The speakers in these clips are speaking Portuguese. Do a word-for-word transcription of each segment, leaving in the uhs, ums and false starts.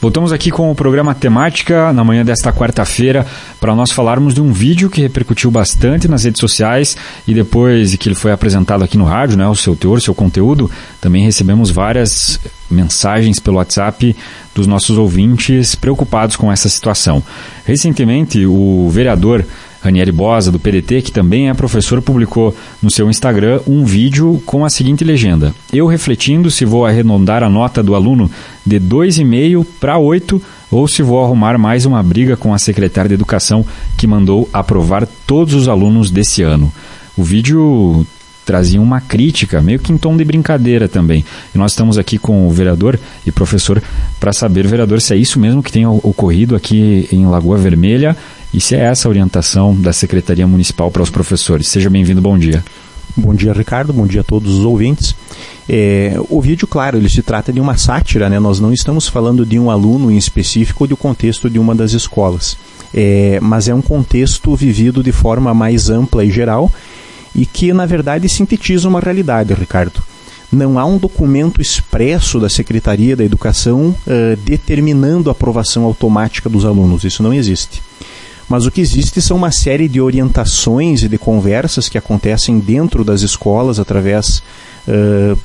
Voltamos aqui com o programa Temática na manhã desta quarta-feira para nós falarmos de um vídeo que repercutiu bastante nas redes sociais e depois que ele foi apresentado aqui no rádio, né, o seu teor, o seu conteúdo, também recebemos várias mensagens pelo WhatsApp dos nossos ouvintes preocupados com essa situação. Recentemente, o vereador Ranieri Bosa, do P D T, que também é professor, publicou no seu Instagram um vídeo com a seguinte legenda: eu refletindo se vou arredondar a nota do aluno de dois vírgula cinco para oito ou se vou arrumar mais uma briga com a secretária de Educação que mandou aprovar todos os alunos desse ano. O vídeo trazia uma crítica, meio que em tom de brincadeira também. E nós estamos aqui com o vereador e professor para saber, vereador, se é isso mesmo que tem ocorrido aqui em Lagoa Vermelha e se é essa a orientação da Secretaria Municipal para os professores. Seja bem-vindo, bom dia. Bom dia, Ricardo, bom dia a todos os ouvintes. É, o vídeo, claro, ele se trata de uma sátira, né? Nós não estamos falando de um aluno em específico ou do contexto de uma das escolas, é, mas é um contexto vivido de forma mais ampla e geral e que, na verdade, sintetiza uma realidade, Ricardo. Não há um documento expresso da Secretaria da Educação uh, determinando a aprovação automática dos alunos, isso não existe. Mas o que existe são uma série de orientações e de conversas que acontecem dentro das escolas através uh,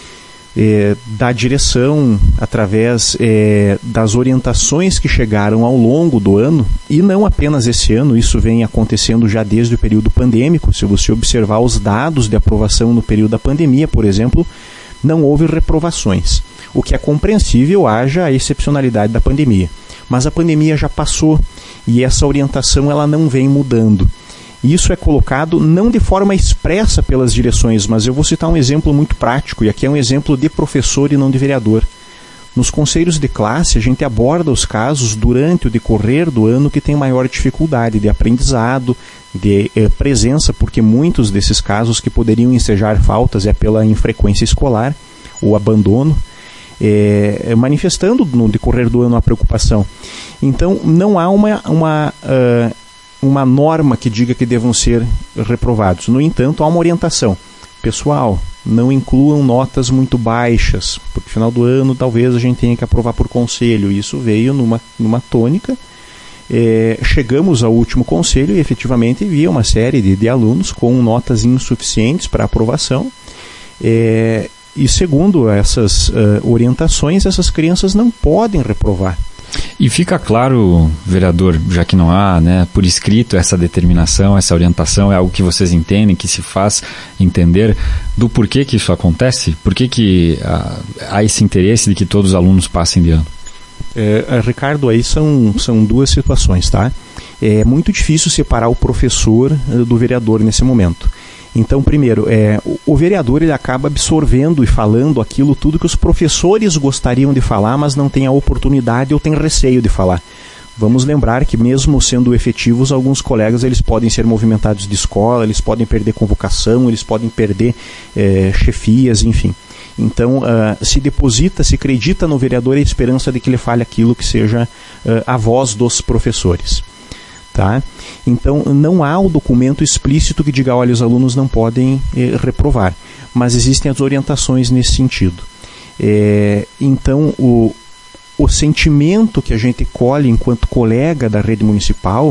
eh, da direção, através eh, das orientações que chegaram ao longo do ano, e não apenas esse ano, isso vem acontecendo já desde o período pandêmico. Se você observar os dados de aprovação no período da pandemia, por exemplo, não houve reprovações, o que é compreensível, haja a excepcionalidade da pandemia. Mas a pandemia já passou e essa orientação ela não vem mudando. Isso é colocado não de forma expressa pelas direções, mas eu vou citar um exemplo muito prático, e aqui é um exemplo de professor e não de vereador. Nos conselhos de classe, a gente aborda os casos durante o decorrer do ano que tem maior dificuldade de aprendizado, de eh, presença, porque muitos desses casos que poderiam ensejar faltas é pela infrequência escolar, ou abandono, É, manifestando no decorrer do ano a preocupação. Então, não há uma, uma, uh, uma norma que diga que devam ser reprovados. No entanto, há uma orientação. Pessoal, não incluam notas muito baixas, porque no final do ano talvez a gente tenha que aprovar por conselho. Isso veio numa, numa tônica. É, chegamos ao último conselho e efetivamente havia uma série de, de alunos com notas insuficientes para aprovação. É, E segundo essas uh, orientações, essas crianças não podem reprovar. E fica claro, vereador, já que não há, né, por escrito essa determinação, essa orientação, é algo que vocês entendem, que se faz entender do porquê que isso acontece? Por que que uh, há esse interesse de que todos os alunos passem de ano? É, Ricardo, aí são, são duas situações, tá? É muito difícil separar o professor uh, do vereador nesse momento. Então, primeiro, é, o, o vereador ele acaba absorvendo e falando aquilo tudo que os professores gostariam de falar, mas não têm a oportunidade ou têm receio de falar. Vamos lembrar que mesmo sendo efetivos, alguns colegas eles podem ser movimentados de escola, eles podem perder convocação, eles podem perder é, chefias, enfim. Então, uh, se deposita, se acredita no vereador a esperança de que ele fale aquilo que seja uh, a voz dos professores. Tá? Então, não há o documento explícito que diga, olha, os alunos não podem eh, reprovar, mas existem as orientações nesse sentido. É, então, o, o sentimento que a gente colhe enquanto colega da rede municipal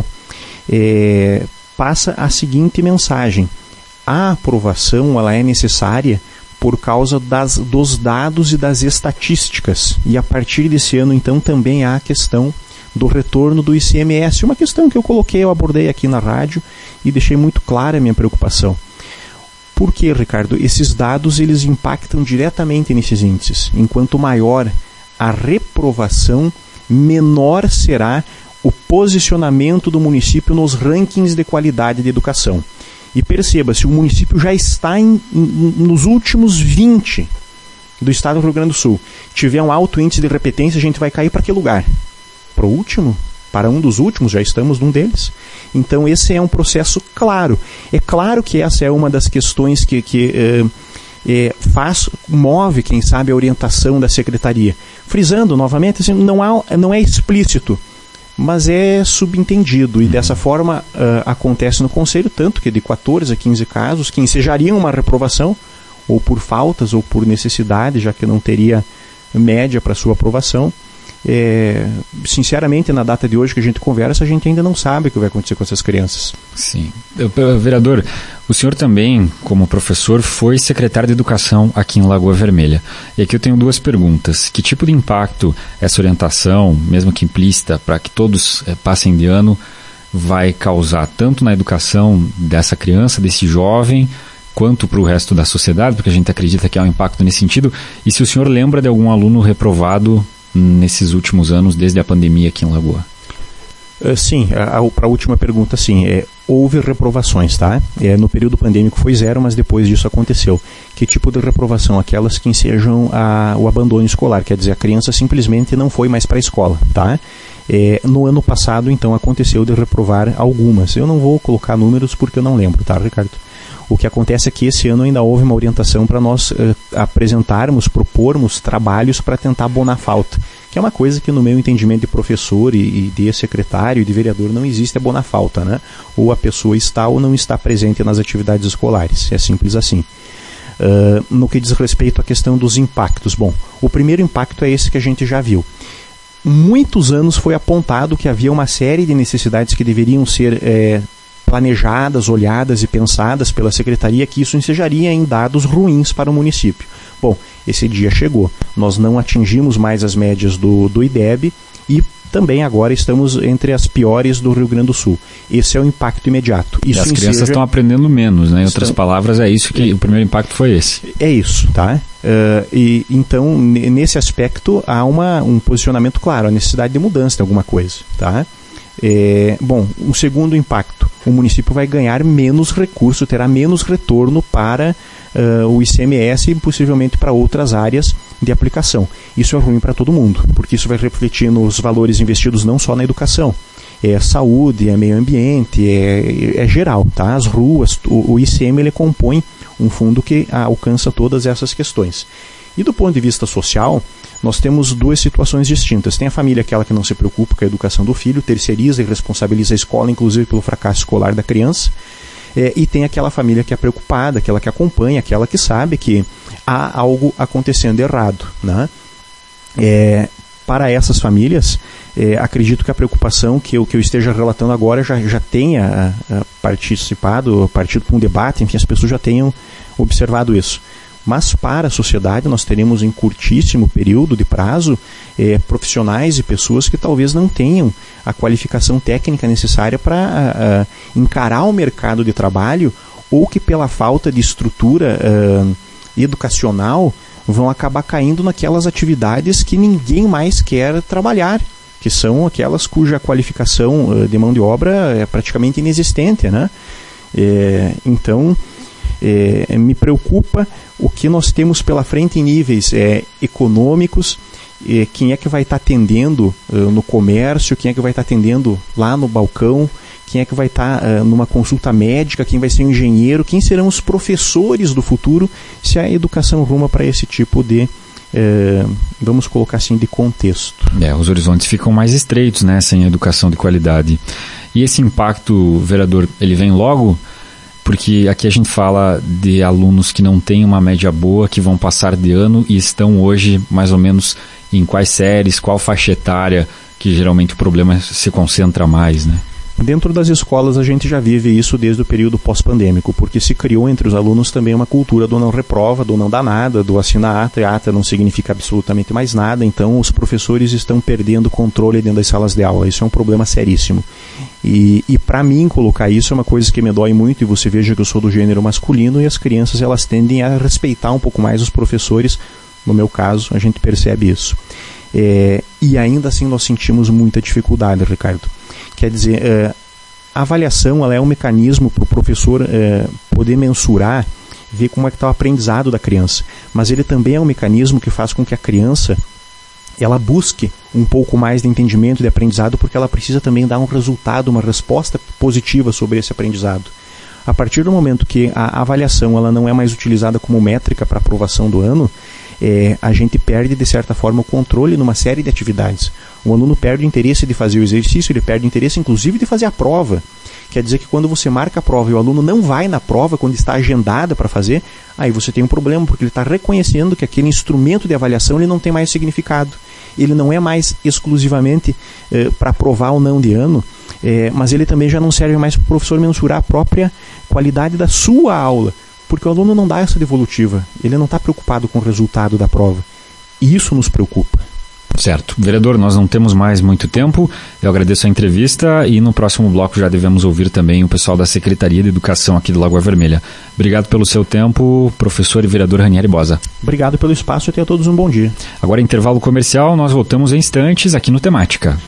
é, passa a seguinte mensagem: a aprovação ela é necessária por causa das, dos dados e das estatísticas, e a partir desse ano, então, também há a questão do retorno do I C M S, uma questão que eu coloquei, eu abordei aqui na rádio e deixei muito clara a minha preocupação. Por quê, Ricardo? Esses dados eles impactam diretamente nesses índices. Enquanto maior a reprovação, menor será o posicionamento do município nos rankings de qualidade de educação. E perceba, se o município já está em, em, nos últimos vinte do estado do Rio Grande do Sul, tiver um alto índice de repetência, a gente vai cair para que lugar? Para o último? Para um dos últimos, já estamos num deles. Então esse é um processo claro. É claro que essa é uma das questões que, que é, é, faz, move, quem sabe, a orientação da secretaria. Frisando novamente, assim, não, há, não é explícito, mas é subentendido. E dessa forma uh, acontece no conselho, tanto que de quatorze a quinze casos que ensejariam uma reprovação, ou por faltas, ou por necessidade, já que não teria média para sua aprovação, é, sinceramente, na data de hoje que a gente conversa, a gente ainda não sabe o que vai acontecer com essas crianças. Sim. Eu, vereador, o senhor também, como professor, foi secretário de Educação aqui em Lagoa Vermelha. E aqui eu tenho duas perguntas. Que tipo de impacto essa orientação, mesmo que implícita, para que todos é, passem de ano, vai causar tanto na educação dessa criança, desse jovem, quanto para o resto da sociedade, porque a gente acredita que há um impacto nesse sentido, e se o senhor lembra de algum aluno reprovado nesses últimos anos, desde a pandemia aqui em Lagoa? Uh, sim, para a última pergunta, sim, é, houve reprovações, tá? É, no período pandêmico foi zero, mas depois disso aconteceu. Que tipo de reprovação? Aquelas que ensejam a, o abandono escolar, quer dizer, a criança simplesmente não foi mais para a escola, tá? É, no ano passado, então, aconteceu de reprovar algumas. Eu não vou colocar números porque eu não lembro, tá, Ricardo? O que acontece é que esse ano ainda houve uma orientação para nós uh, apresentarmos, propormos trabalhos para tentar abonar a falta, que é uma coisa que no meu entendimento de professor e, e de secretário e de vereador não existe abonar a falta, né? Ou a pessoa está ou não está presente nas atividades escolares, é simples assim. Uh, no que diz respeito à questão dos impactos, bom, o primeiro impacto é esse que a gente já viu. Muitos anos foi apontado que havia uma série de necessidades que deveriam ser é, planejadas, olhadas e pensadas pela secretaria, que isso ensejaria em dados ruins para o município. Bom, esse dia chegou. Nós não atingimos mais as médias do, do I D E B e também agora estamos entre as piores do Rio Grande do Sul. Esse é o impacto imediato. Isso e as crianças enseja... estão aprendendo menos, né? Em outras estão... palavras, é isso que é. O primeiro impacto foi esse. É isso, tá? Uh, e, então, nesse aspecto, há uma, um posicionamento claro, a necessidade de mudança de alguma coisa, tá? É, bom, um segundo impacto, o município vai ganhar menos recurso, terá menos retorno para uh, o I C M S e possivelmente para outras áreas de aplicação. Isso é ruim para todo mundo, porque isso vai refletir nos valores investidos não só na educação, é saúde, é meio ambiente, é, é geral, tá? As ruas, o, o I C M ele compõe um fundo que alcança todas essas questões. E do ponto de vista social, nós temos duas situações distintas. Tem a família, aquela que não se preocupa com a educação do filho, terceiriza e responsabiliza a escola, inclusive pelo fracasso escolar da criança. É, e tem aquela família que é preocupada, aquela que acompanha, aquela que sabe que há algo acontecendo errado, né? É, para essas famílias, é, acredito que a preocupação que eu, que eu esteja relatando agora já, já tenha a, a participado, partido para um debate, enfim, as pessoas já tenham observado isso. Mas para a sociedade nós teremos em curtíssimo período de prazo é, profissionais e pessoas que talvez não tenham a qualificação técnica necessária para encarar o mercado de trabalho, ou que pela falta de estrutura uh, educacional vão acabar caindo naquelas atividades que ninguém mais quer trabalhar, que são aquelas cuja qualificação uh, de mão de obra é praticamente inexistente, né? É, então é, me preocupa o que nós temos pela frente em níveis é, econômicos, é, quem é que vai estar atendendo uh, no comércio, quem é que vai estar atendendo lá no balcão, quem é que vai estar uh, numa consulta médica, quem vai ser um engenheiro, quem serão os professores do futuro, se a educação ruma para esse tipo de, uh, vamos colocar assim, de contexto. É, os horizontes ficam mais estreitos, né, sem educação de qualidade. E esse impacto, vereador, ele vem logo... Porque aqui a gente fala de alunos que não têm uma média boa, que vão passar de ano e estão hoje mais ou menos em quais séries, qual faixa etária, que geralmente o problema se concentra mais, né? Dentro das escolas a gente já vive isso desde o período pós-pandêmico, porque se criou entre os alunos também uma cultura do não reprova, do não dá nada, do assina ata, e ata não significa absolutamente mais nada, então os professores estão perdendo o controle dentro das salas de aula. Isso é um problema seríssimo. E, e para mim colocar isso é uma coisa que me dói muito, e você veja que eu sou do gênero masculino, e as crianças elas tendem a respeitar um pouco mais os professores, no meu caso a gente percebe isso. É, e ainda assim nós sentimos muita dificuldade, Ricardo. Quer dizer, é, a avaliação ela é um mecanismo para o professor é, poder mensurar, ver como é que está o aprendizado da criança, mas ele também é um mecanismo que faz com que a criança ela busque um pouco mais de entendimento e de aprendizado, porque ela precisa também dar um resultado, uma resposta positiva sobre esse aprendizado. A partir do momento que a avaliação ela não é mais utilizada como métrica para aprovação do ano, é, a gente perde, de certa forma, o controle numa série de atividades. O aluno perde o interesse de fazer o exercício, ele perde o interesse, inclusive, de fazer a prova. Quer dizer que quando você marca a prova e o aluno não vai na prova, quando está agendada para fazer, aí você tem um problema, porque ele está reconhecendo que aquele instrumento de avaliação ele não tem mais significado. ele não é mais exclusivamente eh, para provar ou não de ano, eh, mas ele também já não serve mais para o professor mensurar a própria qualidade da sua aula, porque o aluno não dá essa devolutiva, ele não está preocupado com o resultado da prova. E isso nos preocupa. Certo. Vereador, nós não temos mais muito tempo. Eu agradeço a entrevista e no próximo bloco já devemos ouvir também o pessoal da Secretaria de Educação aqui do Lagoa Vermelha. Obrigado pelo seu tempo, professor e vereador Ranieri Bosa. Obrigado pelo espaço e tenha a todos um bom dia. Agora, intervalo comercial, nós voltamos em instantes aqui no Temática.